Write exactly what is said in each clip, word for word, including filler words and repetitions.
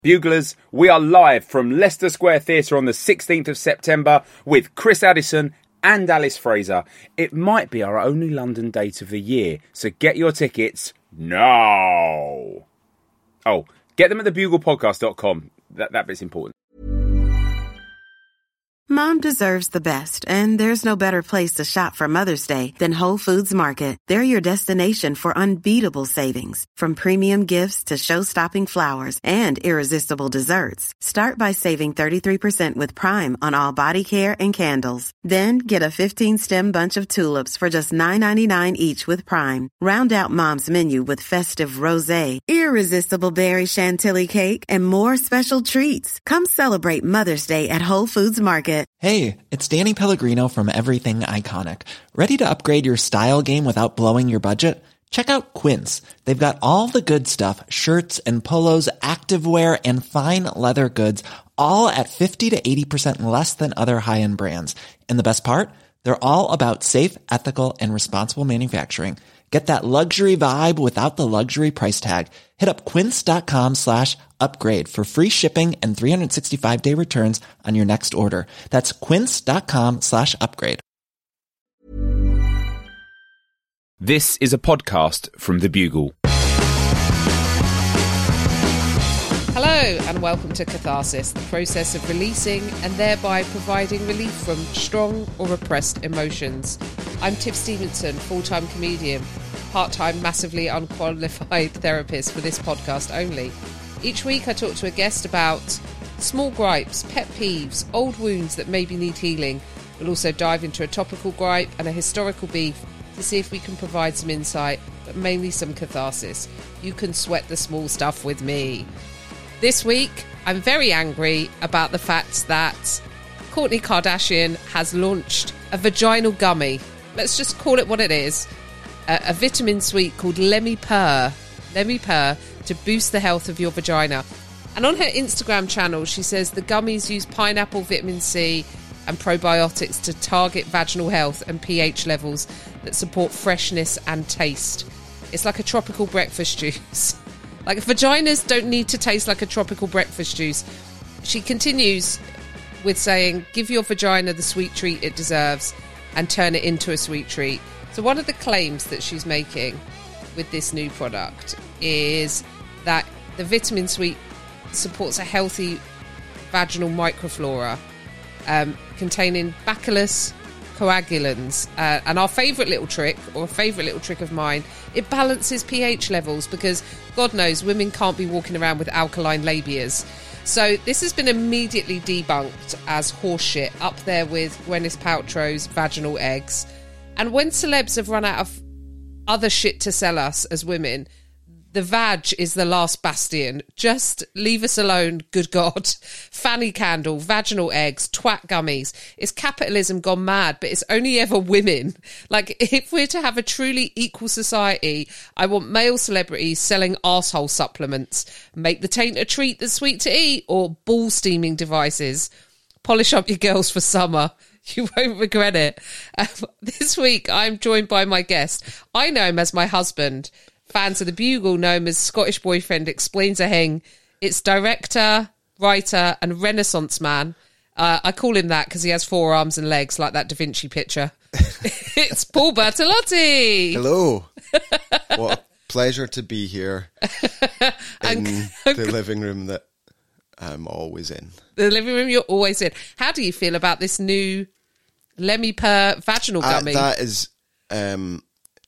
Buglers, we are live from Leicester Square Theatre on the sixteenth of September with Chris Addison and Alice Fraser. It might be our only London date of the year, so get your tickets now. Oh, get them at the bugle podcast dot com. That, that bit's important. Mom deserves the best, and there's no better place to shop for Mother's Day than Whole Foods Market. They're your destination for unbeatable savings, from premium gifts to show-stopping flowers and irresistible desserts. Start by saving thirty-three percent with Prime on all body care and candles. Then get a fifteen-stem bunch of tulips for just nine ninety-nine each with Prime. Round out Mom's menu with festive rosé, irresistible berry chantilly cake, and more special treats. Come celebrate Mother's Day at Whole Foods Market. Hey, it's Danny Pellegrino from Everything Iconic. Ready to upgrade your style game without blowing your budget? Check out Quince. They've got all the good stuff, shirts and polos, activewear, and fine leather goods, all at fifty to eighty percent less than other high-end brands. And the best part? They're all about safe, ethical, and responsible manufacturing. Get that luxury vibe without the luxury price tag. Hit up quince.com slash upgrade for free shipping and three sixty-five day returns on your next order. That's quince.com slash upgrade. This is a podcast from The Bugle. Hello and welcome to Catharsis, the process of releasing and thereby providing relief from strong or repressed emotions. I'm Tiff Stevenson, full-time comedian, part-time massively unqualified therapist for this podcast only. Each week I talk to a guest about small gripes, pet peeves, old wounds that maybe need healing. We'll also dive into a topical gripe and a historical beef to see if we can provide some insight, but mainly some catharsis. You can sweat the small stuff with me. This week, I'm very angry about the fact that Kourtney Kardashian has launched a vaginal gummy. Let's just call it what it is. A, a vitamin sweet called Lemme Purr. Lemme Purr to boost the health of your vagina. And on her Instagram channel, she says the gummies use pineapple vitamin C and probiotics to target vaginal health and pH levels that support freshness and taste. It's like a tropical breakfast juice. Like, vaginas don't need to taste like a tropical breakfast juice. She continues with saying, give your vagina the sweet treat it deserves and turn it into a sweet treat. So one of the claims that she's making with this new product is that the vitamin sweet supports a healthy vaginal microflora um, containing bacillus coagulans. Uh, and our favourite little trick, or a favourite little trick of mine, it balances pH levels because, God knows, women can't be walking around with alkaline labias. So this has been immediately debunked as horseshit, up there with Gwyneth Paltrow's vaginal eggs. And when celebs have run out of other shit to sell us as women, the vag is the last bastion. Just leave us alone, good God. Fanny candle, vaginal eggs, twat gummies. It's capitalism gone mad, but it's only ever women. Like, if we're to have a truly equal society, I want male celebrities selling arsehole supplements. Make the taint a treat that's sweet to eat, or ball steaming devices. Polish up your girls for summer. You won't regret it. Um, this week, I'm joined by my guest. I know him as my husband. Fans of The Bugle know him as Scottish Boyfriend Explains a Hing. It's director, writer, and Renaissance man. Uh, I call him that because he has four arms and legs, like that Da Vinci picture. It's Paul Bertolotti. Hello. What a pleasure to be here in the living room that I'm always in. The living room you're always in. How do you feel about this new Lemme Purr vaginal gummy? Uh, that is, um,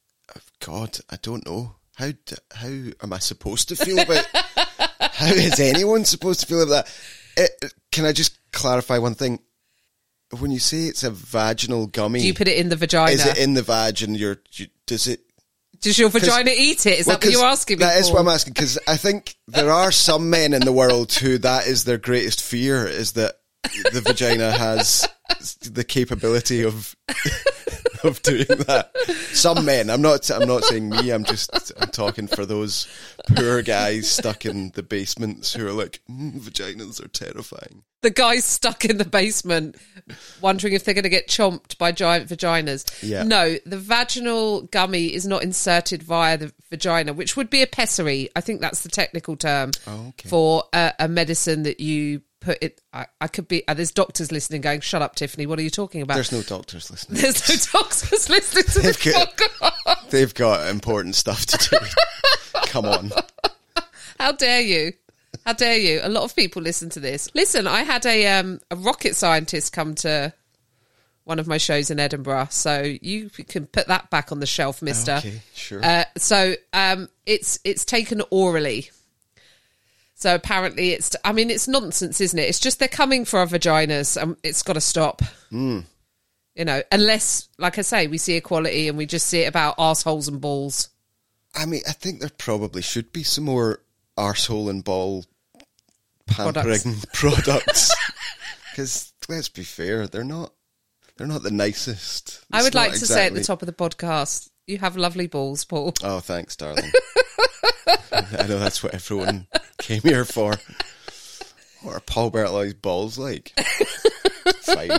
God, I don't know. How do, how am I supposed to feel about? How is anyone supposed to feel about that? It, can I just clarify one thing? When you say it's a vaginal gummy, do you put it in the vagina? Is it in the vag? And you're, you, does it? Does your vagina eat it? Is well, that what you're asking me? That for? is what I'm asking, because I think there are some men in the world who that is their greatest fear, is that the vagina has the capability of of doing that. Some men, I'm not, I'm not saying me, I'm just, I'm talking for those poor guys stuck in the basements who are like, mm, vaginas are terrifying. The guys stuck in the basement wondering if they're going to get chomped by giant vaginas. Yeah. No, the vaginal gummy is not inserted via the vagina, which would be a pessary. I think that's the technical term Oh, okay. for a, a medicine that you put it. I, I could be, uh, there's doctors listening going, shut up, Tiffany, what are you talking about? There's no doctors listening. There's no doctors listening to this They've got- podcast. They've got important stuff to do. Come on. How dare you? How dare you? A lot of people listen to this. Listen, I had a um, a rocket scientist come to one of my shows in Edinburgh, so you can put that back on the shelf, mister. Okay, sure. Uh, so um, it's it's taken orally. So apparently it's, I mean, it's nonsense, isn't it? It's just they're coming for our vaginas and it's got to stop. Mm. You know, unless, like I say, we see equality and we just see it about arseholes and balls. I mean, I think there probably should be some more arsehole and ball pampering products. Because let's be fair, they're not they're not the nicest. I would It's like not to say at the exactly- top of the podcast, you have lovely balls, Paul. Oh, thanks, darling. I know that's what everyone came here for. What are Paul Bertloi's balls like? Fine.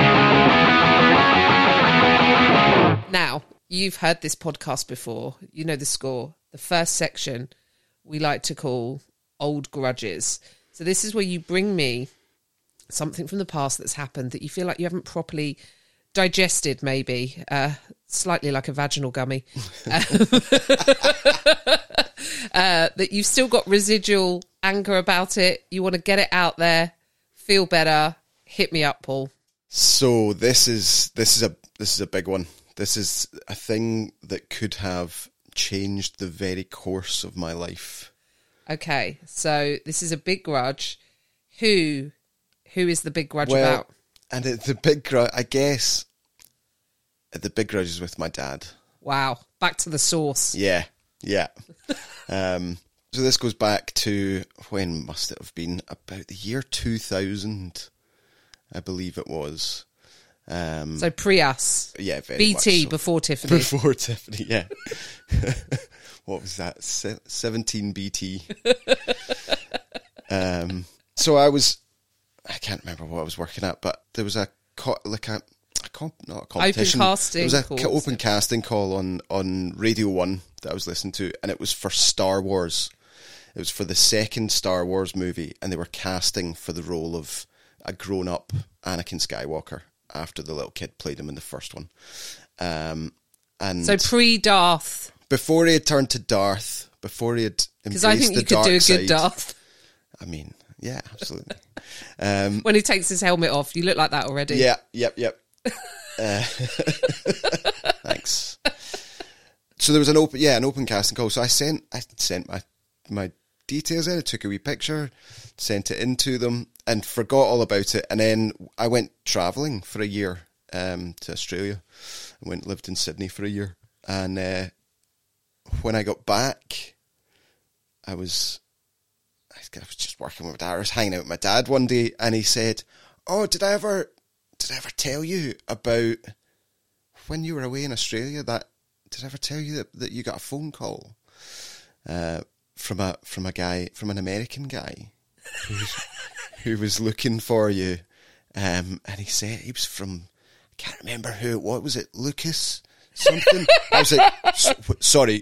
Now, you've heard this podcast before. You know the score. The first section we like to call Old Grudges. So this is where you bring me something from the past that's happened that you feel like you haven't properly digested, maybe. Uh, slightly like a vaginal gummy. uh, that you've still got residual anger about it. You want to get it out there, feel better. Hit me up, Paul. So this is this is a this is a big one. This is a thing that could have changed the very course of my life. Okay, so this is a big grudge. Who, who is the big grudge Well, about? and it, the big grudge, I guess, the big grudge is with my dad. Wow, back to the source. Yeah, yeah. um, so this goes back to, when must it have been? About the year two thousand, I believe it was. Um, So pre us, yeah, very B T much so. before Tiffany. Before Tiffany, yeah. What was that? Se- seventeen B T. um, so I was, I can't remember what I was working at, but there was a co- like a, a comp, not a competition. casting There was a calls. ca- open casting call on on Radio One that I was listening to, and it was for Star Wars. It was for the second Star Wars movie, and they were casting for the role of a grown up Anakin Skywalker after the little kid played him in the first one. Um, and So pre Darth, before he had turned to Darth, before he had because embraced I think the you could dark do a side, good Darth I mean, yeah, absolutely. Um, when he takes his helmet off. You look like that already. yeah, yep, yep. Uh, thanks. So there was an open, yeah, an open casting call. So I sent, I sent my my details in. I took a wee picture, sent it in to them, and forgot all about it. And then I went travelling for a year um, to Australia. I went lived in Sydney for a year, and uh, when I got back, I was. I was just working with my dad. I was hanging out with my dad one day, and he said, "Oh, did I ever, did I ever tell you about when you were away in Australia? That did I ever tell you that, that you got a phone call uh, from a from a guy from an American guy who was, who was looking for you?" Um, and he said he was from, I can't remember who it was. Was it Lucas something? I was like, sorry.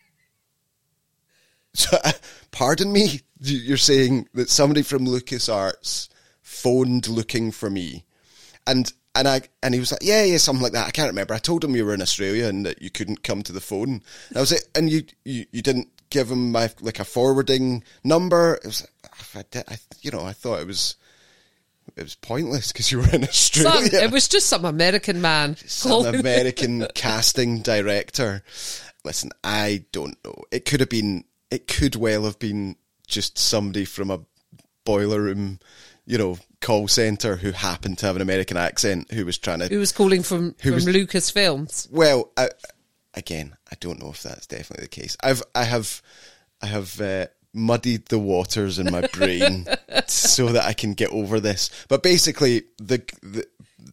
So, uh, pardon me, you're saying that somebody from LucasArts phoned looking for me, and and I and he was like, yeah, yeah, something like that. I can't remember. I told him you were in Australia and that you couldn't come to the phone. And I was like, and you you, you didn't give him my like a forwarding number. It was like, I did, I, you know, I thought it was it was pointless because you were in Australia. Some, it was just some American man. Some calling- American casting director. Listen, I don't know. It could have been. It could well have been just somebody from a boiler room, you know, call centre who happened to have an American accent who was trying to. Who was calling from, Who from was- Lucasfilms. Well, I, again, I don't know if that's definitely the case. I've, I have, I have uh, muddied the waters in my brain so that I can get over this. But basically, the, the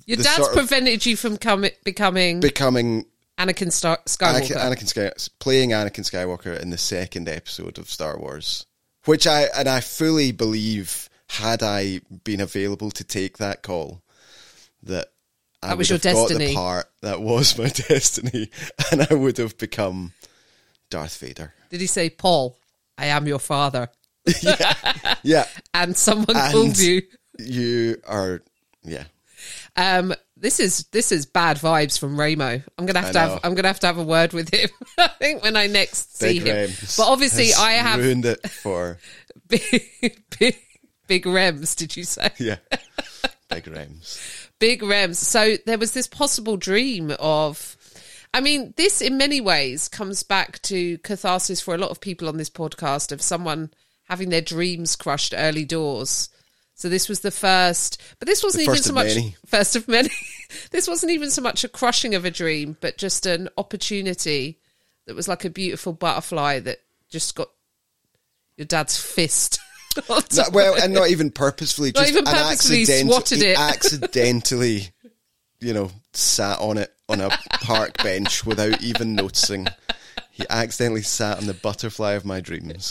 Your the dad's sort of prevented you from com- becoming becoming Anakin Star- Skywalker. Anakin, Anakin Sky, playing Anakin Skywalker in the second episode of Star Wars, which I and I fully believe, had I been available to take that call, that I That was would your have got destiny. the part that was my destiny, and I would have become Darth Vader. Did he say, Paul, I am your father? Yeah, And someone and called you. You are, yeah. Um, this is this is bad vibes from Ramo. I'm gonna have I to know. have I'm gonna have to have a word with him. I think when I next see Big him. Rems But obviously, has I have ruined it for big, big big Rems. Did you say yeah, Big Rems. big Rems? So there was this possible dream of. I mean, this in many ways comes back to catharsis for a lot of people on this podcast of someone having their dreams crushed early doors. So this was the first, but this wasn't The even first so of much many. first of many. This wasn't even so much a crushing of a dream, but just an opportunity that was like a beautiful butterfly that just got your dad's fist. No, well, and not even purposefully, Not just even an purposefully accident- swatted he it. accidentally, you know, sat on it on a park bench without even noticing. He accidentally sat on the butterfly of my dreams.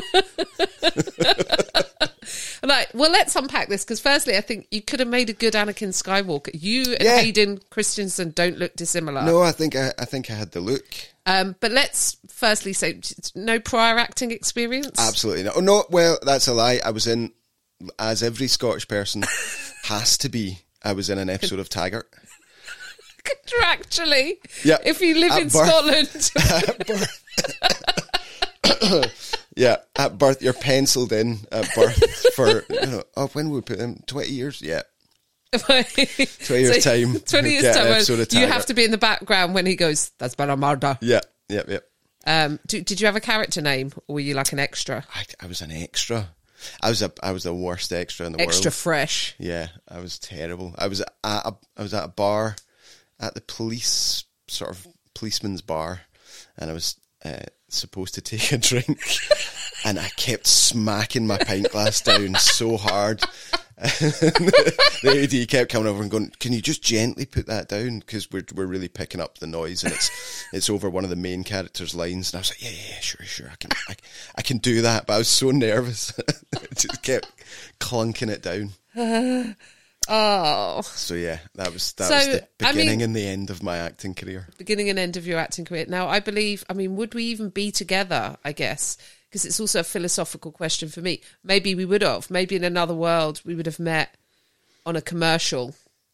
Like, well, let's unpack this because firstly, I think you could have made a good Anakin Skywalker. You and Yeah. Hayden Christensen don't look dissimilar. No, I think I, I think I had the look. Um, but let's firstly say no prior acting experience. Absolutely not. Oh, no, well, that's a lie. I was in, as every Scottish person has to be, I was in an episode of Taggart. Contractually, Yeah. if you live At in birth. Scotland. Yeah, at birth, you're penciled in at birth for, you know, oh, when we put in twenty years? Yeah. twenty years time, twenty years get an time. episode of You Taggart. have to be in the background when he goes, that's been a murder. Yeah, yeah, yeah. Um, do, did you have a character name or were you like an extra? I, I was an extra. I was a I was the worst extra in the Extra world. fresh. Yeah, I was terrible. I was at a I was at a bar, at the police sort of policeman's bar, and I was uh, supposed to take a drink, and I kept smacking my pint glass down so hard. The A D kept coming over and going, "Can you just gently put that down? Because we're we're really picking up the noise, and it's it's over one of the main characters' lines." And I was like, "Yeah, yeah, yeah, sure, sure, I can, I, I can do that." But I was so nervous, I just kept clunking it down. Oh, So yeah, that was that So, was the I beginning mean- and the end of my acting career. beginning and end of your acting career. Now, I believe, I mean, would we even be together, I guess? Because it's also a philosophical question for me. Maybe we would have. Maybe in another world we would have met on a commercial.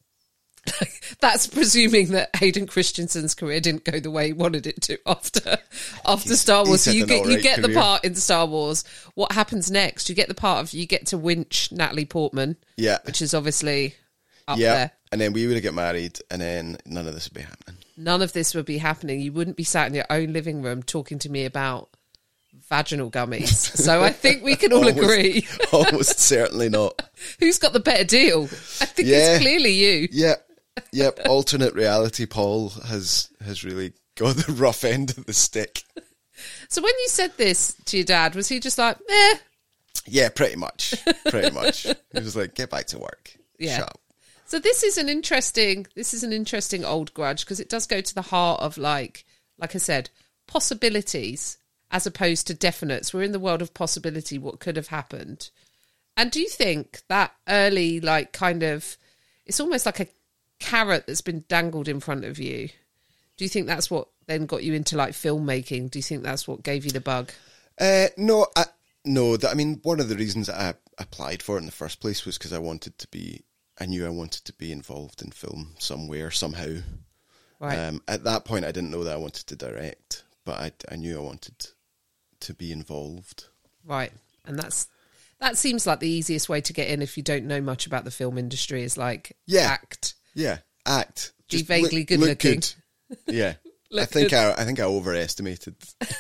That's presuming that Hayden Christensen's career didn't go the way he wanted it to after after He's- Star Wars. he's So had you an get you alright get the career. part in Star Wars. What happens next? You get the part of you get to winch Natalie Portman, Yeah, which is obviously up yeah. there. And then we would have get married, and then none of this would be happening. None of this would be happening. You wouldn't be sat in your own living room talking to me about vaginal gummies. So I think we can all Almost- agree. Almost certainly not. Who's got the better deal? I think Yeah. it's clearly you. Yeah, yep. Alternate reality. Paul has has really got the rough end of the stick. So when you said this to your dad, was he just like, eh? Yeah, pretty much. Pretty much. He was like, "Get back to work." Yeah. Shut up. So this is an interesting, this is an interesting old grudge because it does go to the heart of like, like I said, possibilities as opposed to definites. We're in the world of possibility, what could have happened. And do you think that early, like kind of, it's almost like a carrot that's been dangled in front of you. Do you think that's what then got you into like filmmaking? Do you think that's what gave you the bug? Uh, no, I, no. That, I mean, one of the reasons that I applied for it in the first place was because I wanted to be. I knew I wanted to be involved in film somewhere, somehow. Right. Um, at that point, I didn't know that I wanted to direct, but I, I knew I wanted to be involved. Right. And that's, that seems like the easiest way to get in if you don't know much about the film industry is like Yeah. act. Yeah, act. Be Just vaguely look- good look looking. good. Yeah, I Look think good. I, I think I overestimated.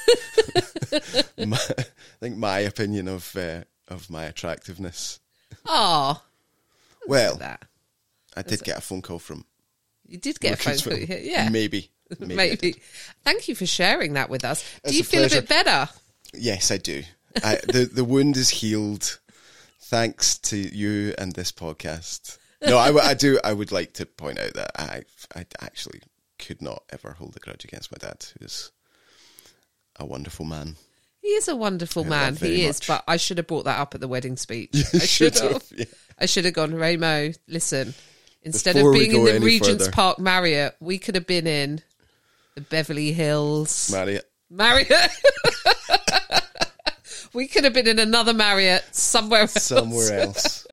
my, I think my opinion of uh, of my attractiveness. Oh, Well, that. I did get a phone call from You did get a phone Lucasfilm. call. Yeah. Maybe, maybe. I Maybe. did. Thank you for sharing that with us. Do It's you a feel pleasure. a bit better? Yes, I do. I, the the wound is healed, thanks to you and this podcast. No, I, w- I do. I would like to point out that I, I actually could not ever hold a grudge against my dad, who's a wonderful man. He is a wonderful I man. love very He is, much. but I should have brought that up at the wedding speech. You I should should have. have, yeah. I should have gone, Ramo, listen, instead Before of we being in go the any Regent's further. Park Marriott, we could have been in the Beverly Hills Marriott. Marriott. We could have been in another Marriott somewhere else. Somewhere else.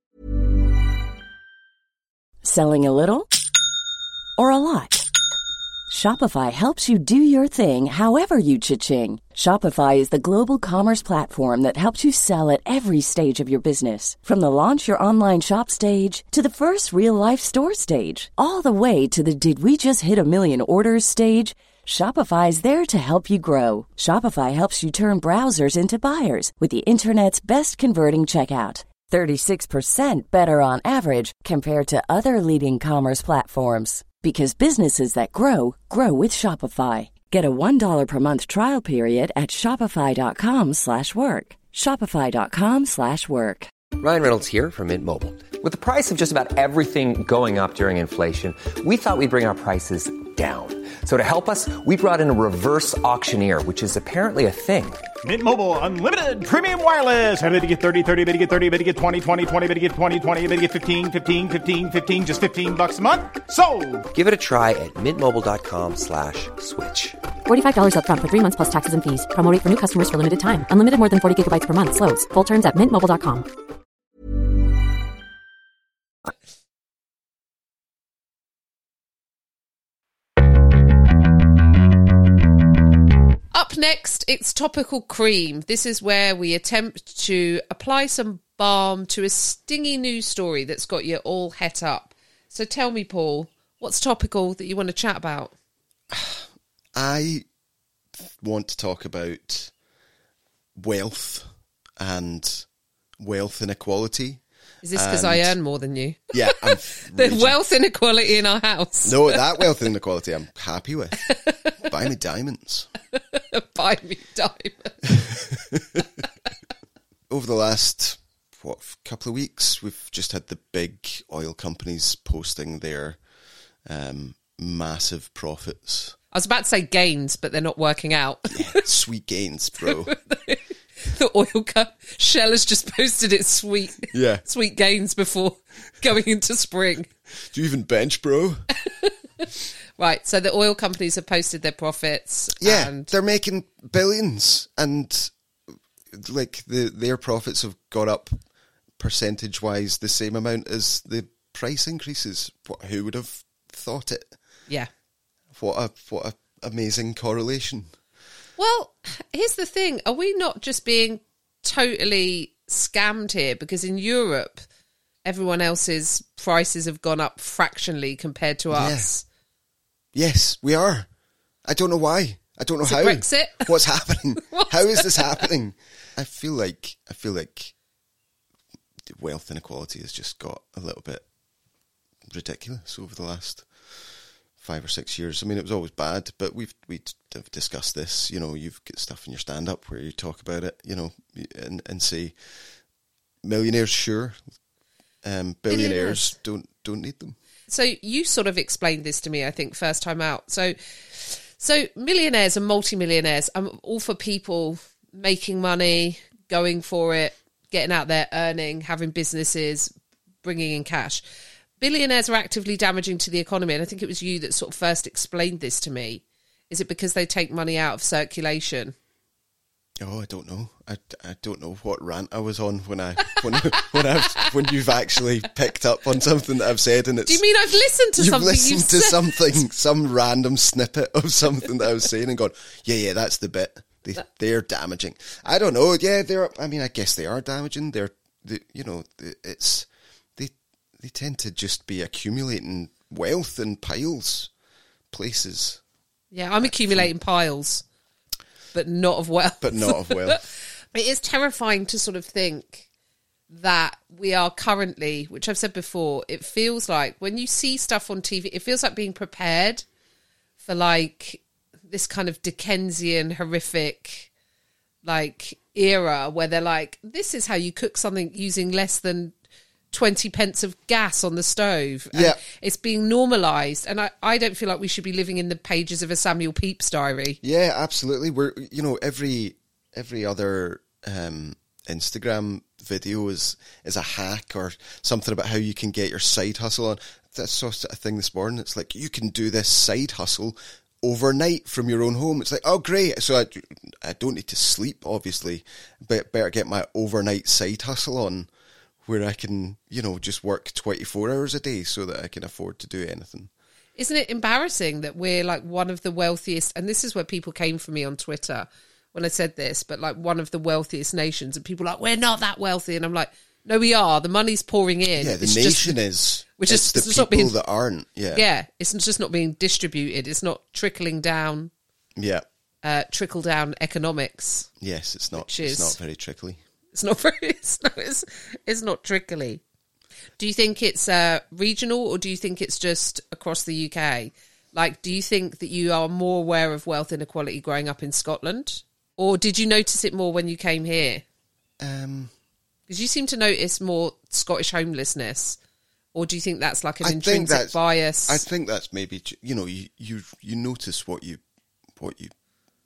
Selling a little or a lot? Shopify helps you do your thing however you cha-ching. Shopify is the global commerce platform that helps you sell at every stage of your business. From the launch your online shop stage to the first real-life store stage, all the way to the did we just hit a million orders stage. Shopify is there to help you grow. Shopify helps you turn browsers into buyers with the internet's best converting checkout. thirty-six percent better on average compared to other leading commerce platforms. Because businesses that grow, grow with Shopify. Get a one dollar per month trial period at shopify.com slash work. Shopify.com slash work. Ryan Reynolds here from Mint Mobile. With the price of just about everything going up during inflation, we thought we'd bring our prices down. So to help us, we brought in a reverse auctioneer, which is apparently a thing. Mint Mobile Unlimited Premium Wireless. How to get thirty, thirty, how to get thirty, how to get twenty, twenty, twenty, how to get twenty, twenty, how to get fifteen, fifteen, fifteen, fifteen, just fifteen bucks a month? Sold! Give it a try at mintmobile.com slash switch. forty-five dollars up front for three months plus taxes and fees. Promo rate for new customers for limited time. Unlimited more than forty gigabytes per month. Slows full terms at mint mobile dot com. Up next, it's topical cream. This is where we attempt to apply some balm to a stingy news story that's got you all het up. So tell me, Paul, what's topical that you want to chat about? I want to talk about wealth and wealth inequality. Is this because I And- earn more than you? Yeah, I'm The raging. wealth inequality in our house. No, that wealth inequality I'm happy with. Buy me diamonds. Buy me diamond. Over the last, what, couple of weeks, we've just had the big oil companies posting their um, massive profits. I was about to say gains, but they're not working out. Sweet gains, bro. The oil co- Shell has just posted its sweet, Yeah. sweet gains before going into spring. Do you even bench, bro? Right, so the oil companies have posted their profits. Yeah, and they're making billions, and like the their profits have got up percentage wise the same amount as the price increases. What, who would have thought it? yeah. What a what a amazing correlation. Well, here's the thing. Are we not just being totally scammed here? Because in Europe, everyone else's prices have gone up fractionally compared to us. Yes, we are. I don't know why. I don't know Is it how. Brexit? What's happening? What's How is this happening? I feel like I feel like wealth inequality has just got a little bit ridiculous over the last five or six years. I mean, it was always bad, but we've we have discussed this. You know, you've got stuff in your stand up where you talk about it. You know, and and say millionaires, sure, um, billionaires Billionaires. don't don't need them. So you sort of explained this to me, I think, first time out. So, so millionaires and multimillionaires, I'm all for people making money, going for it, getting out there, earning, having businesses, bringing in cash. Billionaires are actively damaging to the economy, and I think it was you that sort of first explained this to me. Is it because they take money out of circulation? Oh, I don't know. I, I don't know what rant I was on when I when when I when you've actually picked up on something that I've said, and it's Do you mean I've listened to you've something listened you've to said? something, some random snippet of something that I was saying, and gone, yeah, yeah, that's the bit. They they're damaging. I don't know. Yeah, they're. I mean, I guess they are damaging. They're, they, you know, it's they they tend to just be accumulating wealth in piles, places, Yeah, I'm accumulating piles, but not of wealth. but not of wealth. It is terrifying to sort of think that we are currently, which I've said before, it feels like when you see stuff on T V, it feels like being prepared for like this kind of Dickensian horrific like era where they're like, this is how you cook something using less than twenty pence of gas on the stove. And Yeah. it's being normalised. And I, I don't feel like we should be living in the pages of a Samuel Pepys diary. Yeah, absolutely. We're, you know, every every other um, Instagram video is is a hack or something about how you can get your side hustle on. That's sort of a thing this morning. It's like, you can do this side hustle overnight from your own home. It's like, oh, great. So I, I don't need to sleep, obviously, but better get my overnight side hustle on where I can, you know, just work twenty-four hours a day so that I can afford to do anything. Isn't it embarrassing that we're like one of the wealthiest, and this is where people came for me on Twitter when I said this, but like one of the wealthiest nations, and people are like, we're not that wealthy. And I'm like, no, we are. The money's pouring in. Yeah, the It's nation just, is. Which it's is the it's people not being, that aren't. Yeah. Yeah, it's just not being distributed. It's not trickling down, Yeah. uh, trickle down economics. Yes, it's not. Which It's is- not very trickly. It's not very, it's not, it's, it's not trickly. Do you think it's uh, regional, or do you think it's just across the U K? Like, do you think that you are more aware of wealth inequality growing up in Scotland? Or did you notice it more when you came here? Um, Because you seem to notice more Scottish homelessness. Or do you think that's like an I think intrinsic that's- bias? I think that's maybe, you know, you, you you notice what you what you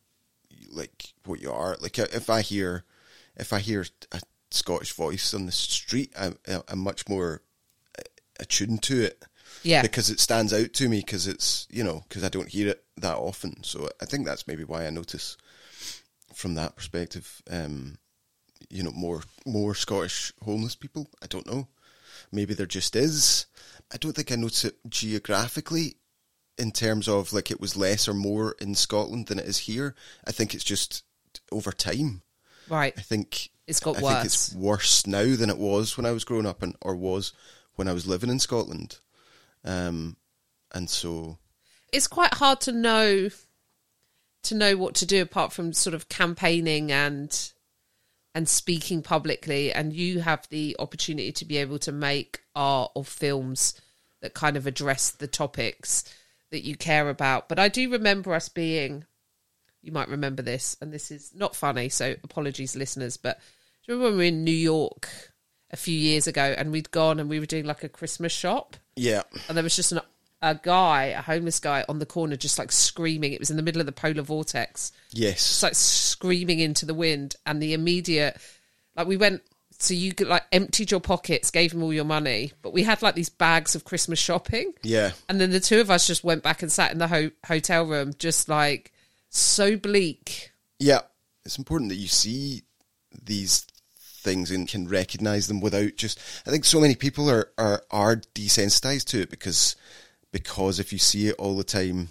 like what you are. Like if I hear if I hear a Scottish voice on the street, I'm, I'm much more attuned to it. Yeah. Because it stands out to me, because it's, you know, because I don't hear it that often. So I think that's maybe why I notice from that perspective, um, you know, more more Scottish homeless people. I don't know. Maybe there just is. I don't think I notice it geographically in terms of like it was less or more in Scotland than it is here. I think it's just over time. Right. I think It's got I worse. think it's worse now than it was when I was growing up, and or was when I was living in Scotland. Um, and so It's quite hard to know to know what to do apart from sort of campaigning and and speaking publicly, and you have the opportunity to be able to make art or films that kind of address the topics that you care about. But I do remember us being, you might remember this, and this is not funny, so apologies listeners, but do you remember when we were in New York a few years ago and we'd gone and we were doing like a Christmas shop? yeah, And there was just an, a guy, a homeless guy on the corner just like screaming. It was in the middle of the polar vortex. yes, Just like screaming into the wind. And the immediate, like we went, so you could like emptied your pockets, gave him all your money. But we had like these bags of Christmas shopping. yeah, And then the two of us just went back and sat in the ho- hotel room, just like so bleak. yeah. It's important that you see these things and can recognise them without just. I think so many people are are, are desensitised to it because because if you see it all the time,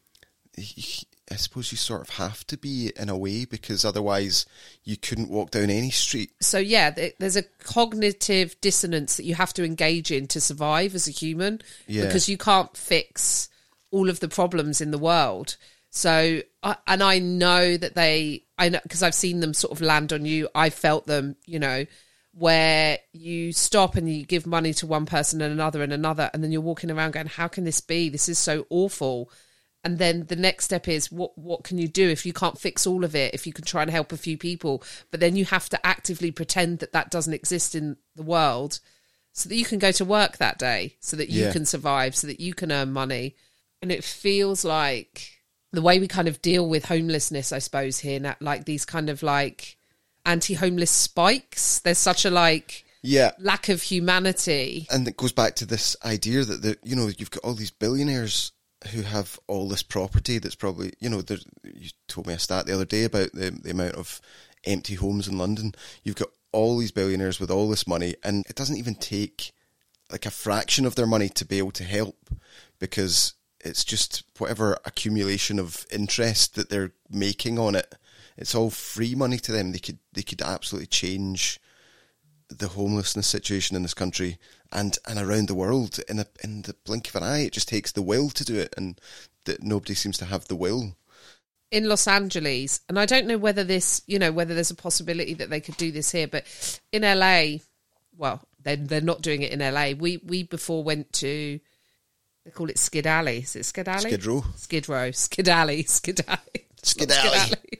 I suppose you sort of have to be in a way, because otherwise you couldn't walk down any street. So yeah, th- there's a cognitive dissonance that you have to engage in to survive as a human, Yeah. because you can't fix all of the problems in the world. So, I and I know that they, I know because I've seen them sort of land on you. I felt them, you know, where you stop and you give money to one person and another and another, and then you're walking around going, how can this be? This is so awful. And then the next step is, what what can you do if you can't fix all of it, if you can try and help a few people? But then you have to actively pretend that that doesn't exist in the world so that you can go to work that day, so that you Yeah. can survive, so that you can earn money. And it feels like the way we kind of deal with homelessness, I suppose, here, now, like these kind of like anti-homeless spikes. There's such a like Yeah. lack of humanity. And it goes back to this idea that, the, you know, you've got all these billionaires who have all this property that's probably, you know, there, you told me a stat the other day about the, the amount of empty homes in London. You've got all these billionaires with all this money, and it doesn't even take like a fraction of their money to be able to help, because it's just whatever accumulation of interest that they're making on it. It's all free money to them. They could they could absolutely change the homelessness situation in this country and, and around the world in a in the blink of an eye. It just takes the will to do it, and that nobody seems to have the will. In Los Angeles, and I don't know whether this, you know, whether there's a possibility that they could do this here, but in L A, well, they're, they're not doing it in L A. We we before went to, they call it Skid Alley. Is it Skid Alley? Skid Row. Skid Row. Skid Alley. Skid Alley. Skid Alley.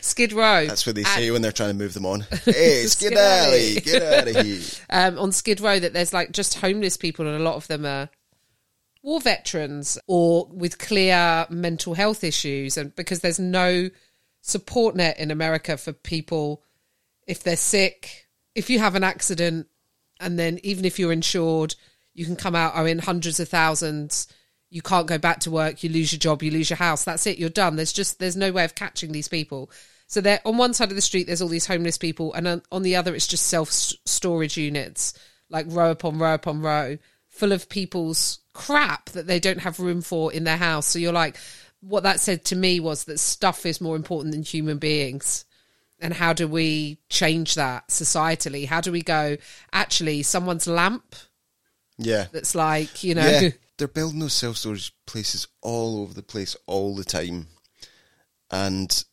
Skid Row. That's what they And- say when they're trying to move them on. Hey, Skid Alley, get out of here. Um, on Skid Row, that there's like just homeless people, and a lot of them are war veterans or with clear mental health issues, and because there's no support net in America for people if they're sick, if you have an accident, and then even if you're insured, you can come out, oh, in hundreds of thousands, you can't go back to work, you lose your job, you lose your house, that's it, you're done. There's just, there's no way of catching these people. So they're on one side of the street, there's all these homeless people, and on, on the other, it's just self-storage units, like row upon row upon row, full of people's crap that they don't have room for in their house. So you're like, what that said to me was that stuff is more important than human beings. And how do we change that societally? How do we go, actually, someone's lamp Yeah. that's like, you know... Yeah. They're building those self-storage places all over the place all the time. And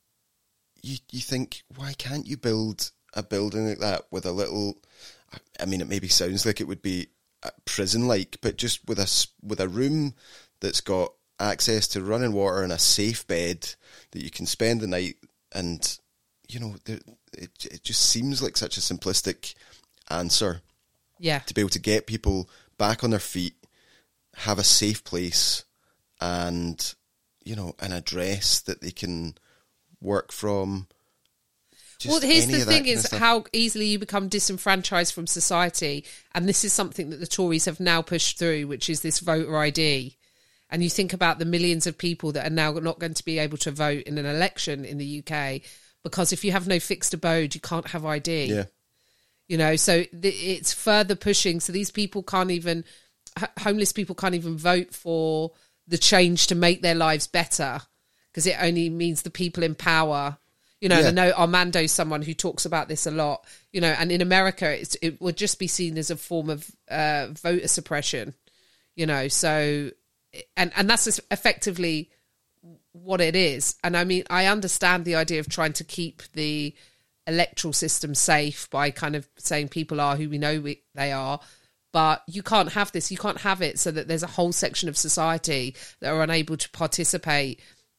you you think, why can't you build a building like that with a little... I mean, it maybe sounds like it would be prison-like, but just with a, s- with a room that's got access to running water and a safe bed that you can spend the night, and, you know, there, it it just seems like such a simplistic answer. Yeah. To be able to get people back on their feet, have a safe place, and, you know, an address that they can work from. Just Well, here's any the of that thing kind of is stuff. how easily you become disenfranchised from society. And this is something that the Tories have now pushed through, which is this voter I D. And you think about the millions of people that are now not going to be able to vote in an election in the U K, because if you have no fixed abode, you can't have I D. Yeah. You know, so th- it's further pushing. So these people can't even, h- homeless people can't even vote for the change to make their lives better, because it only means the people in power. You know, Yeah. and I know Armando's someone who talks about this a lot, you know, and in America, it's, it would just be seen as a form of uh, voter suppression, you know, so, and, and that's effectively what it is. And I mean, I understand the idea of trying to keep the electoral system safe by kind of saying people are who we know we, they are, but you can't have this. You can't have it so that there's a whole section of society that are unable to participate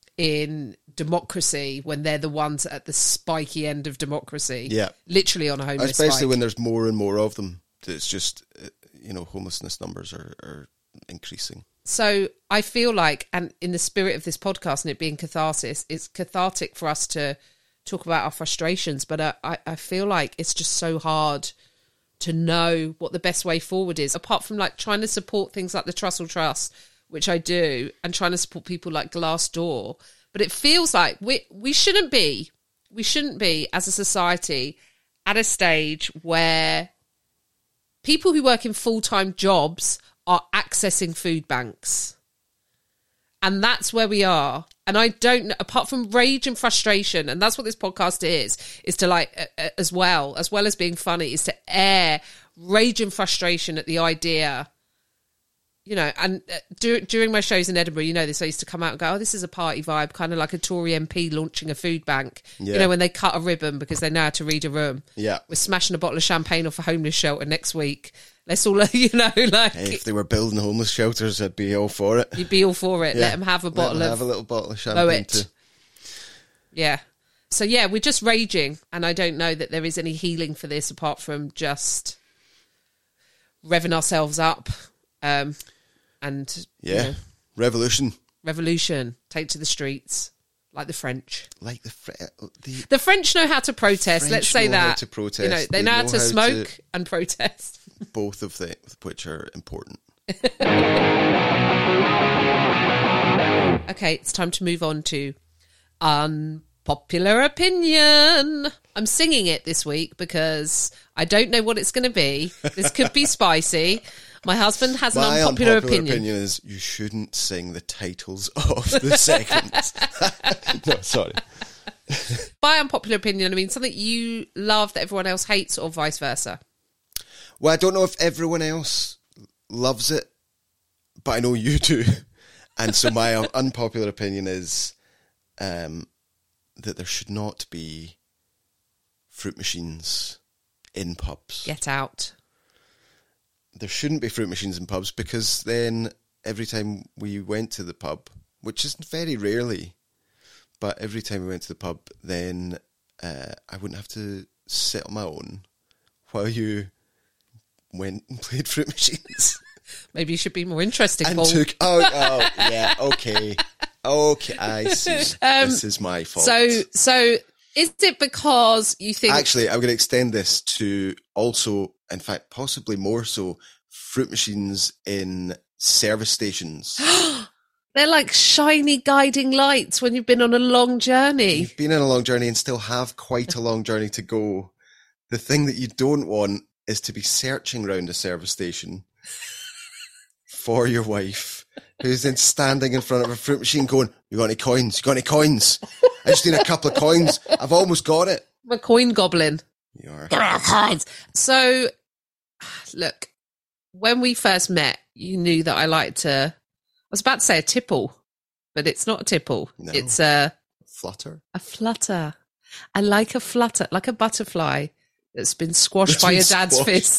in democracy when they're the ones at the spiky end of democracy. Yeah. Literally on a homeless Especially spike. when there's more and more of them. It's just, uh, you know, homelessness numbers are, are increasing. So I feel like, and in the spirit of this podcast and it being catharsis, it's cathartic for us to talk about our frustrations, but uh, I, I feel like it's just so hard to know what the best way forward is, apart from like trying to support things like the Trussell Trust, which I do, and trying to support people like Glassdoor. But it feels like we we shouldn't be, we shouldn't be as a society at a stage where people who work in full-time jobs are accessing food banks. And that's where we are. And I don't know, apart from rage and frustration, and that's what this podcast is, is to like, uh, as well, as well as being funny, is to air rage and frustration at the idea, you know, and uh, dur- during my shows in Edinburgh, you know this, I used to come out and go, oh, this is a party vibe, kind of like a Tory M P launching a food bank. Yeah. You know, when they cut a ribbon because they know how to read a room. Yeah. We're smashing a bottle of champagne off a homeless shelter next week. Let's all, you know, like... Hey, if they were building homeless shelters, I'd be all for it. You'd be all for it. Yeah. Let them have a Let bottle them of... have a little bottle of blow champagne it. too. Yeah. So, yeah, we're just raging. And I don't know that there is any healing for this apart from just revving ourselves up. Um, and, Yeah. you know, Revolution. revolution. Take to the streets. Like the French. Like the... Fre- the The French know how to protest. French let's say know how that. to protest. You know, they, They know how know to how smoke to- and protest. both of them, which are important. Okay, it's time to move on to unpopular opinion. I'm singing it this week because I don't know what it's going to be. This could be spicy. My husband has an My unpopular, unpopular opinion. opinion is you shouldn't sing the titles of the segments. No, sorry. By unpopular opinion, I mean something you love that everyone else hates, or vice versa. Well, I don't know if everyone else loves it, but I know you do. And so my unpopular opinion is um, that there should not be fruit machines in pubs. Get out. There shouldn't be fruit machines in pubs, because then every time we went to the pub, which is very rarely, but every time we went to the pub, then uh, I wouldn't have to sit on my own while you went and played fruit machines. Maybe you should be more interesting, and Paul. took oh oh yeah okay okay I see. Um, this is my fault. So so is it because you think Actually, I'm going to extend this to also, in fact, possibly more so, fruit machines in service stations. they're like shiny guiding lights when you've been on a long journey? You've been on a long journey and still have quite a long journey to go. The thing that you don't want is to be searching around a service station for your wife, who's then standing in front of a fruit machine going, you got any coins? You got any coins? I just need a couple of coins. I've almost got it. I'm a coin goblin. You are. Coins. So, look, when we first met, you knew that I liked to, I was about to say a tipple, but it's not a tipple. No. It's a... Flutter? A flutter. I like a flutter, like a butterfly that's been squashed That's by been your dad's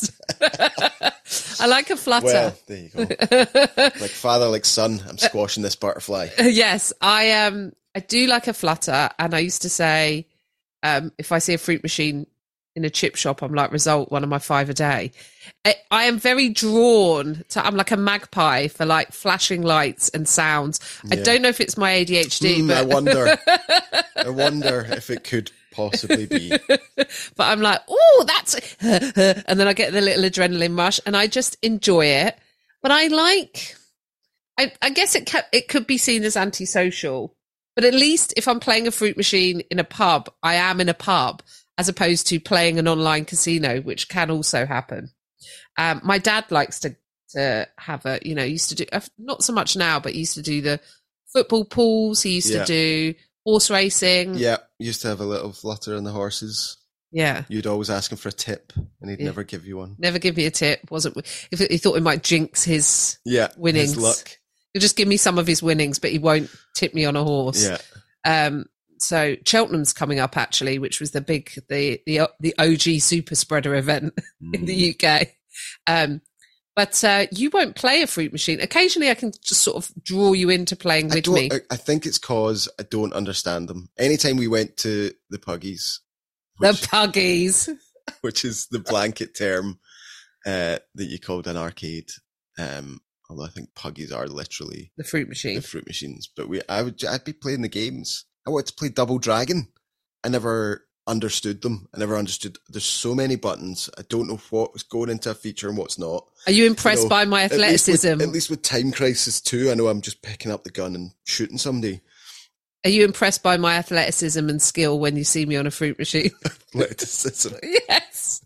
squashed. fist. I like a flutter. Well, there you go. Like father, like son, I'm squashing this butterfly. Yes, I um I do like a flutter, and I used to say, um, if I see a fruit machine in a chip shop, I'm like, result one of my five a day. I, I am very drawn to, I'm like a magpie for like flashing lights and sounds. I Yeah. don't know if it's my A D H D, Mm, but I wonder. I wonder if it could possibly be. but I'm like, oh, that's, and then I get the little adrenaline rush, and I just enjoy it. But I like, I, I guess it ca- it could be seen as antisocial, but at least if I'm playing a fruit machine in a pub, I am in a pub, as opposed to playing an online casino, which can also happen. Um, my dad likes to to have a, you know, used to do, uh, not so much now, but he used to do the football pools. He used Yeah. to do horse racing. Yeah, used to have a little flutter on the horses. Yeah. You'd always ask him for a tip, and he'd Yeah. never give you one. Never give me a tip. Wasn't if he thought it might jinx his Yeah, winnings. his luck. He'll just give me some of his winnings, but he won't tip me on a horse. Yeah. Um. So Cheltenham's coming up actually, which was the big the the the O G super spreader event in the U K. Um. But uh, you won't play a fruit machine. Occasionally, I can just sort of draw you into playing I with don't. me. I, I think it's cause I don't understand them. Anytime we went to the Puggies, The which, puggies. which is the blanket term uh, that you called an arcade. Um, although I think Puggies are literally The fruit machine. the fruit machines. But we, I would, I'd be playing the games. I wanted to play Double Dragon. I never understood them. I never understood. There's so many buttons. I don't know what was going into a feature and what's not. Are you impressed You know, by my at least with- athleticism? At least with Time Crisis two, I know I'm just picking up the gun and shooting somebody. Are you impressed by my athleticism and skill when you see me on a fruit machine? Athleticism. Yes.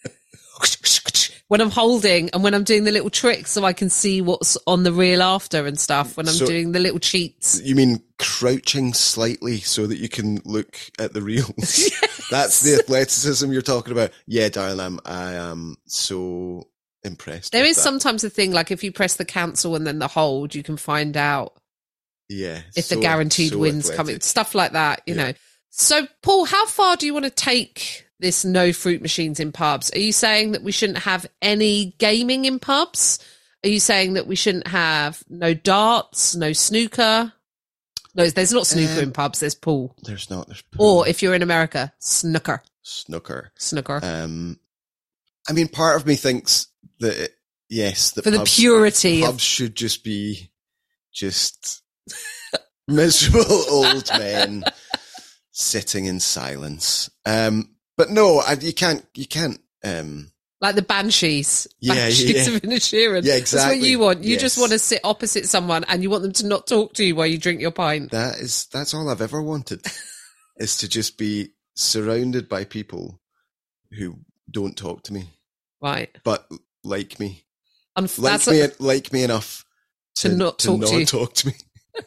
When I'm holding and when I'm doing the little tricks so I can see what's on the reel after and stuff, when I'm So- doing the little cheats. You mean crouching slightly so that you can look at the reels? That's the athleticism you're talking about. Yeah, darling, I'm, I am so impressed. There with is that. sometimes a thing like if you press the cancel and then the hold, you can find out yeah, if so- the guaranteed so wins athletic. coming, stuff like that, you Yeah. know. So, Paul, how far do you want to take this no fruit machines in pubs? Are you saying that we shouldn't have any gaming in pubs? Are you saying that we shouldn't have no darts, no snooker? No, there's not snooker Um, in pubs, there's pool. There's not. There's pool, Or if you're in America, snooker. snooker. Snooker. Um, I mean, part of me thinks that it, yes, that For the pubs, purity of- pubs should just be just miserable old men sitting in silence. Um, but no, I, you can't. You can't. Um, Like the banshees. Yeah, banshees yeah. of Inisherin. Yeah, That's what exactly. you want. You just Yes. want to sit opposite someone and you want them to not talk to you while you drink your pint. that is that's all I've ever wanted, is to just be surrounded by people who don't talk to me, Right. but like me, Unf- like that's me, a- like me enough To not talk to you. talk to me.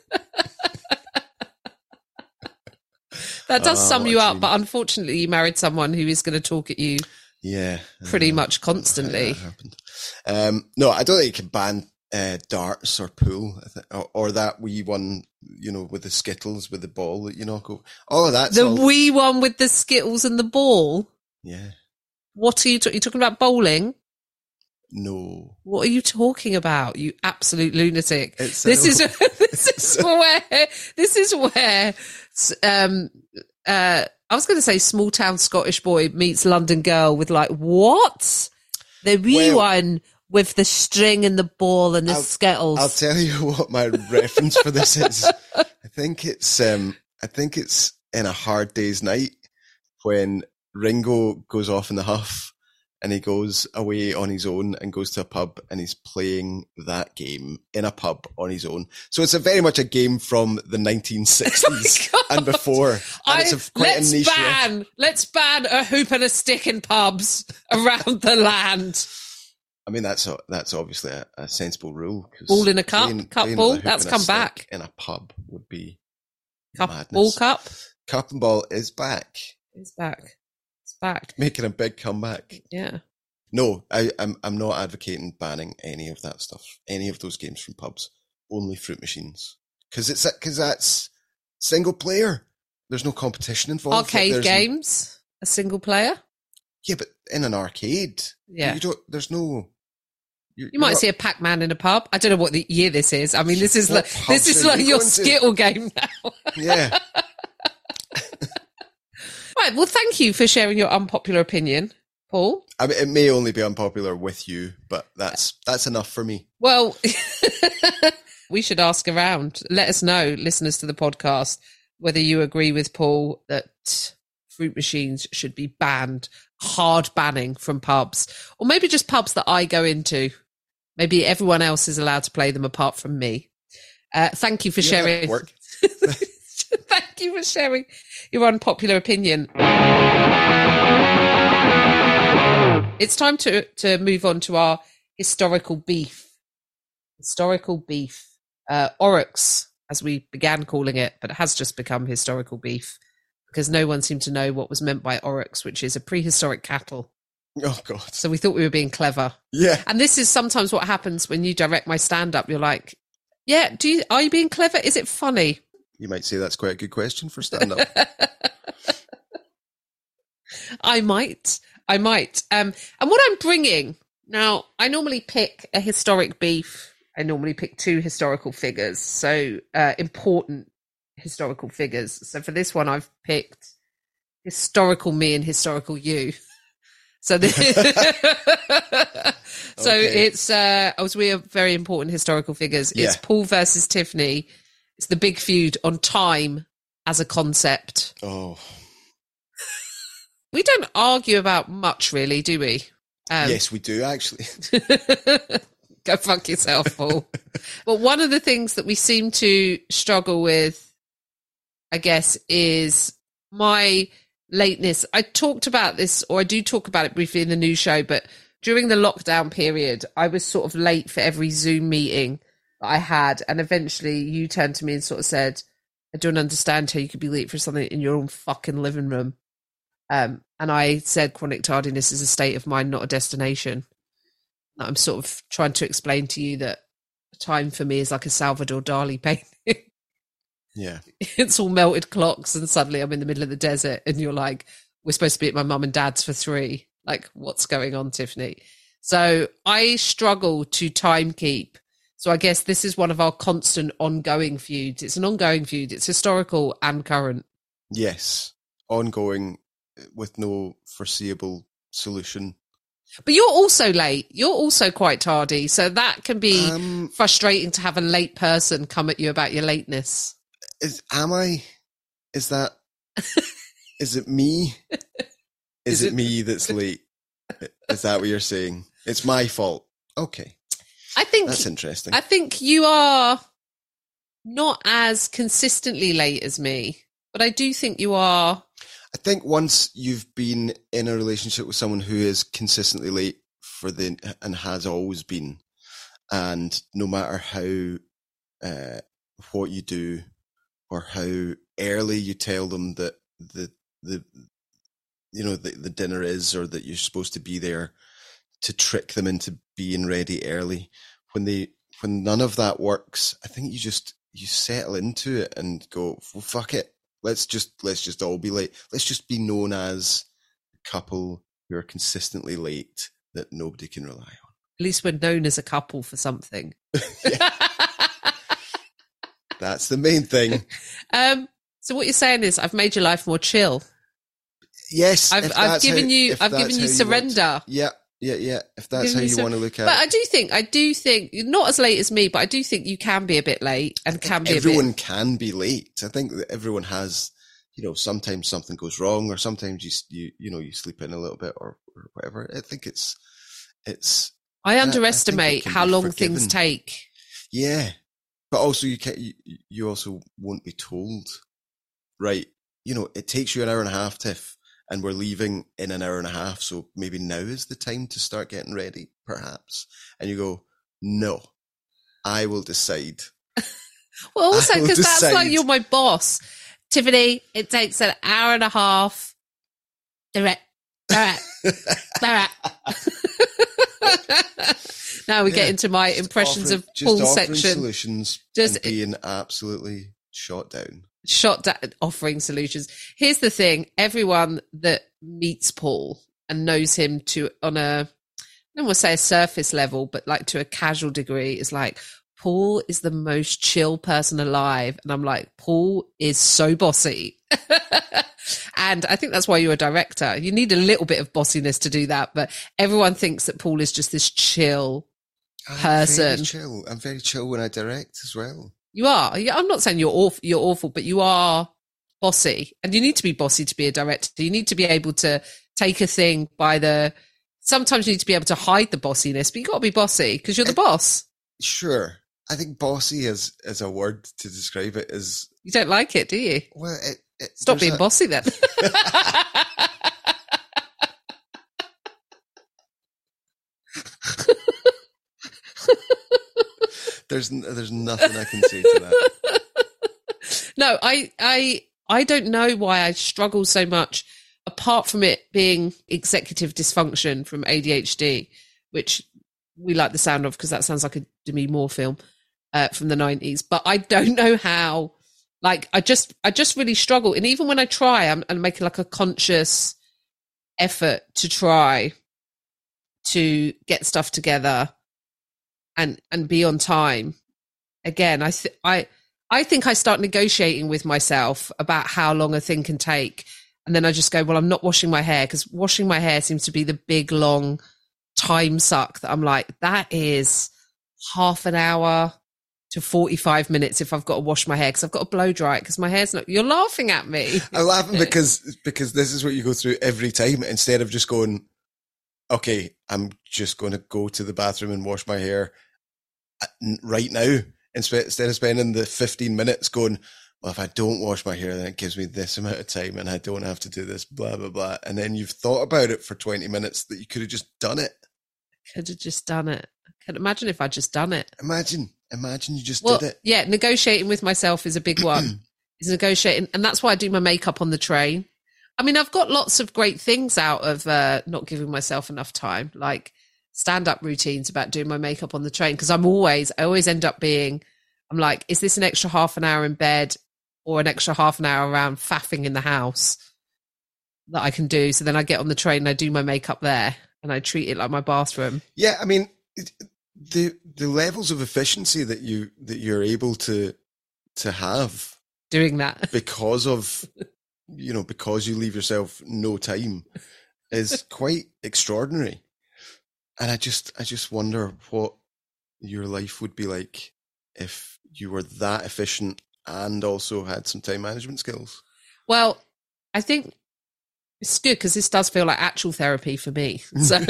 that does Oh, sum what you a up, dream. but unfortunately you married someone who is going to talk at you Yeah, pretty uh, much constantly. That happened. Um, no, I don't think you can ban uh, darts or pool, I thi- or, or that wee one, you know, with the skittles with the ball that you knock over. All of that's The all, wee one with the skittles and the ball. yeah. What are you talking? You talking about bowling? No. What are you talking about, you absolute lunatic? It's this a- is this is where this is where um uh I was going to say small town Scottish boy meets London girl with like, what? The wee Well- one with the string and the ball and the I'll- skittles. I'll tell you what my reference for this is. I think it's um I think it's in A Hard Day's Night when Ringo goes off in the huff and he goes away on his own and goes to a pub and he's playing that game in a pub on his own. So it's a very much a game from the nineteen sixties Oh and before. And I, it's a, quite let's a niche ban let's ban a hoop and a stick in pubs around the land. I mean, that's a, that's obviously a, a sensible rule. 'Cause Ball in a cup, playing- cup playing ball, with a hoop that's and a come stick back. in a pub would be Cup, madness. ball cup Cup and ball is back, is back. It's back. making a big comeback. Yeah. No, I, I'm I'm not advocating banning any of that stuff, any of those games from pubs. Only fruit machines, because it's because that's single player. There's no competition involved. Arcade There's- games, a single player. Yeah, but in an arcade, Yeah. you don't. There's no. You, You might see a Pac-Man in a pub. I don't know what the year this is. I mean, this is What like pubs this is are like you your going to? Skittle game now. Yeah, Right. Well, thank you for sharing your unpopular opinion, Paul. I mean, it may only be unpopular with you, but that's that's enough for me. Well, we should ask around. Let us know, listeners to the podcast, whether you agree with Paul that fruit machines should be banned, hard banning from pubs, or maybe just pubs that I go into. Maybe everyone else is allowed to play them apart from me. Uh, thank you for Yeah, that'd sharing. work. Thank you for sharing your unpopular opinion. It's time to, to move on to our historical beef. Historical beef. Uh, Oryx, as we began calling it, but it has just become historical beef because no one seemed to know what was meant by Oryx, which is a prehistoric cattle. Oh God. So we thought we were being clever. Yeah. And this is sometimes what happens when you direct my stand-up. You're like, yeah, do you, are you being clever? Is it funny? You might say that's quite a good question for stand up. I might. I might. Um, and what I'm bringing now, I normally pick a historic beef. I normally pick two historical figures, so uh, important historical figures. So for this one, I've picked historical me and historical you. So, the so Okay. it's uh, as we are very important historical figures. It's Yeah. Paul versus Tiffany. It's the big feud on time as a concept. Oh, We don't argue about much, really, do we? Um, yes, we do actually. Go fuck yourself, Paul. But one of the things that we seem to struggle with, I guess, is my lateness. I talked about this, or I do talk about it briefly in the news show, but during the lockdown period, I was sort of late for every Zoom meeting that I had. And eventually you turned to me and sort of said, I don't understand how you could be late for something in your own fucking living room. Um, and I said chronic tardiness is a state of mind, not a destination. I'm sort of trying to explain to you that time for me is like a Salvador Dali painting. Yeah. It's all melted clocks and suddenly I'm in the middle of the desert and you're like, we're supposed to be at my mum and dad's for three. Like, what's going on, Tiffany? So I struggle to time keep. So I guess this is one of our constant ongoing feuds. It's an ongoing feud. It's historical and current. Yes. Ongoing with no foreseeable solution. But you're also late. You're also quite tardy. So that can be Um, frustrating to have a late person come at you about your lateness. Is am I? Is that? Is it me? Is, Is it, it- me that's late? Is that what you're saying? It's my fault. Okay, I think that's interesting. I think you are not as consistently late as me, but I do think you are. I think once you've been in a relationship with someone who is consistently late for the and has always been, and no matter how uh, what you do or how early you tell them that the the you know the, the dinner is or that you're supposed to be there, to trick them into being ready early, when they when none of that works, I think you just you settle into it and go, well, fuck it. Let's just let's just all be late. Let's just be known as a couple who are consistently late that nobody can rely on. At least we're known as a couple for something. That's the main thing. Um, so what you're saying is I've made your life more chill. Yes. I've, I've given how, you, I've given you surrender. You yeah. Yeah. Yeah. If that's how you sur- want to look at but it. But I do think, I do think, not as late as me, but I do think you can be a bit late and can be everyone a bit. can be late. I think that everyone has, you know, sometimes something goes wrong or sometimes you, you, you know, you sleep in a little bit or, or whatever. I think it's, it's, I underestimate I how long forgiven. things take. Yeah. But also you can you, you also won't be told, right? You know, it takes you an hour and a half, Tiff, and we're leaving in an hour and a half. So maybe now is the time to start getting ready, perhaps. And you go, no, I will decide. Well, also because that's decide. like you're my boss, Tiffany. It takes an hour and a half. Direct, direct, direct. Now we yeah, get into my impressions offering, of Paul section. Solutions just and being absolutely shot down. Shot down, offering solutions. Here's the thing: everyone that meets Paul and knows him to on a, I don't want to say a surface level, but like to a casual degree, is like Paul is the most chill person alive, and I'm like, Paul is so bossy. And I think that's why you're a director. You need a little bit of bossiness to do that, but everyone thinks that Paul is just this chill person. I'm very chill. I'm very chill when I direct as well. You are. I'm not saying you're awful, you're awful, but you are bossy, and you need to be bossy to be a director. You need to be able to take a thing by the. Sometimes you need to be able to hide the bossiness, but you got to be bossy because you're the boss. Sure, I think bossy as as a word to describe it is. You don't like it, do you? Well, it, it, stop being a... bossy then. There's there's nothing I can say to that. No, I I I don't know why I struggle so much, apart from it being executive dysfunction from A D H D, which we like the sound of because that sounds like a Demi Moore film uh, from the nineties. But I don't know how. Like I just I just really struggle, and even when I try, I'm, I'm making like a conscious effort to try to get stuff together. And, and be on time. Again, I th- I I think I start negotiating with myself about how long a thing can take, and then I just go, well, I'm not washing my hair because washing my hair seems to be the big long time suck that I'm like, that is half an hour to forty-five minutes if I've got to wash my hair because I've got to blow dry it because my hair's not. You're laughing at me. I'm laughing because because this is what you go through every time. Instead of just going, okay, I'm just going to go to the bathroom and wash my hair right now, instead of spending the fifteen minutes going, well, if I don't wash my hair, then it gives me this amount of time and I don't have to do this, blah, blah, blah. And then you've thought about it for twenty minutes that you could have just done it. Could have just done it. Could imagine if I'd just done it. Imagine, imagine you just well, did it. Yeah, negotiating with myself is a big one. Is negotiating. And that's why I do my makeup on the train. I mean, I've got lots of great things out of uh, not giving myself enough time, like stand-up routines about doing my makeup on the train. Because I'm always, I always end up being, I'm like, is this an extra half an hour in bed or an extra half an hour around faffing in the house that I can do? So then I get on the train and I do my makeup there and I treat it like my bathroom. Yeah, I mean, the the levels of efficiency that you that you're able to to have doing that because of you know because you leave yourself no time is quite extraordinary. And I just I just wonder what your life would be like if you were that efficient and also had some time management skills. Well, I think it's good because this does feel like actual therapy for me. So,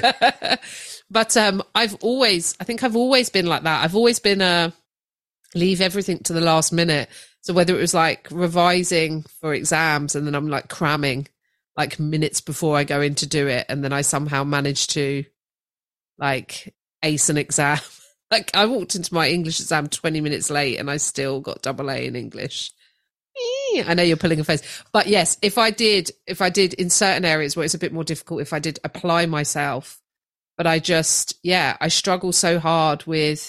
but um, I've always, I think I've always been like that. I've always been a leave everything to the last minute. So whether it was like revising for exams and then I'm like cramming like minutes before I go in to do it, and then I somehow managed to like ace an exam. Like I walked into my English exam twenty minutes late and I still got double A in English. I know you're pulling a face, but yes, if I did, if I did in certain areas where it's a bit more difficult, if I did apply myself, but I just, yeah, I struggle so hard with,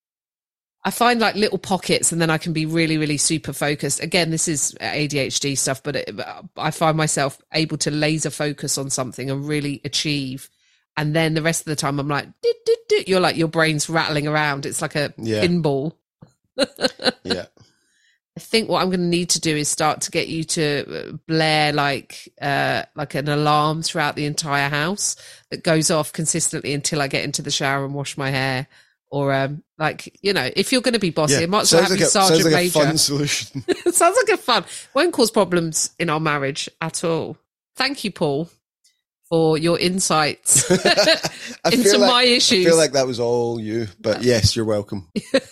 I find like little pockets and then I can be really, really super focused. Again, this is A D H D stuff, but it, I find myself able to laser focus on something and really achieve. And then the rest of the time I'm like, do, do, do. You're like, your brain's rattling around. It's like a Yeah. pinball. Yeah. I think what I'm going to need to do is start to get you to blare like uh, like an alarm throughout the entire house that goes off consistently until I get into the shower and wash my hair. Or um, like, you know, if you're going to be bossy, Yeah. it might as well Sounds have like you a, Sergeant sounds like Major. a fun solution. Sounds like a fun. Won't cause problems in our marriage at all. Thank you, Paul, for your insights I into feel like, my issues. I feel like that was all you, but yes, you're welcome.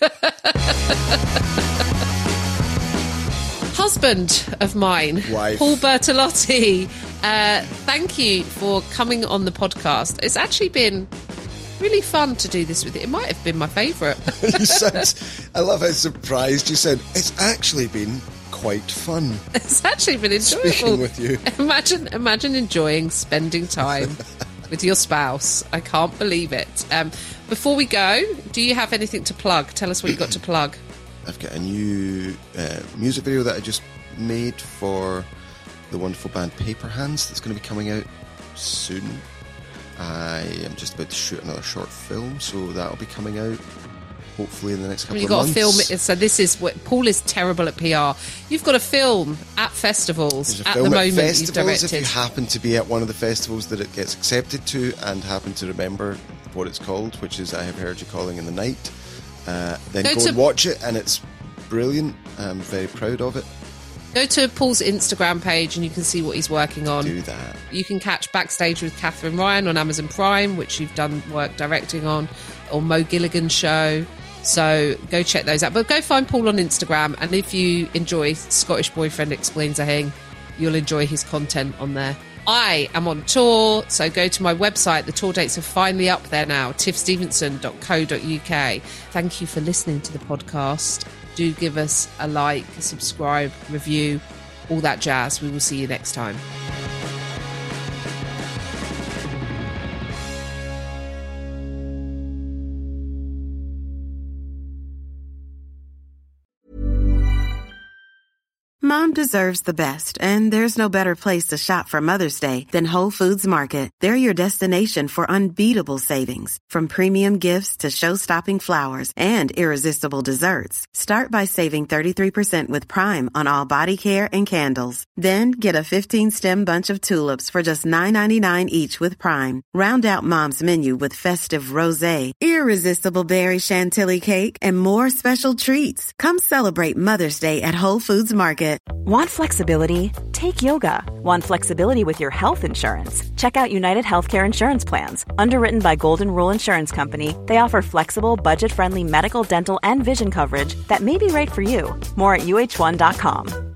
Husband of mine, Wife. Paul Bertolotti, uh, thank you for coming on the podcast. It's actually been really fun to do this with you. It might have been my favourite. You sound, I love how surprised you sound. It's actually been quite fun It's actually been enjoyable. speaking with you. Imagine, imagine enjoying spending time with your spouse. I can't believe it. Um, before we go, do you have anything to plug? Tell us what you got to plug. I've got a new uh, music video that I just made for the wonderful band Paper Hands that's going to be coming out soon. I am just about to shoot another short film, so that'll be coming out hopefully in the next couple You've of got months. to film it. So this is what Paul is terrible at P R. You've got to film at festivals There's a at film the at moment. You've festivals if directed. you happen to be at one of the festivals that it gets accepted to and happen to remember what it's called, which is I Have Heard You Calling in the Night. Uh, then Go go, to- and watch it, and it's brilliant. I'm very proud of it. Go to Paul's Instagram page and you can see what he's working on. Do that. You can catch Backstage with Catherine Ryan on Amazon Prime, which you've done work directing on, or Mo Gilligan's show. So go check those out. But go find Paul on Instagram, and if you enjoy Scottish Boyfriend Explains a Thing, you'll enjoy his content on there. I am on tour, so go to my website. The tour dates are finally up there now, tiff stevenson dot co dot uk. Thank you for listening to the podcast. Do give us a like, a subscribe, review, all that jazz. We will see you next time. Mom deserves the best, and there's no better place to shop for Mother's Day than Whole Foods Market. They're your destination for unbeatable savings, from premium gifts to show-stopping flowers and irresistible desserts. Start by saving thirty-three percent with Prime on all body care and candles. Then get a fifteen-stem bunch of tulips for just nine ninety-nine each with Prime. Round out Mom's menu with festive rosé, irresistible berry chantilly cake, and more special treats. Come celebrate Mother's Day at Whole Foods Market. Want flexibility? Take yoga. Want flexibility with your health insurance? Check out United Healthcare Insurance Plans. Underwritten by Golden Rule Insurance Company, they offer flexible, budget-friendly medical, dental, and vision coverage that may be right for you. More at U H one dot com.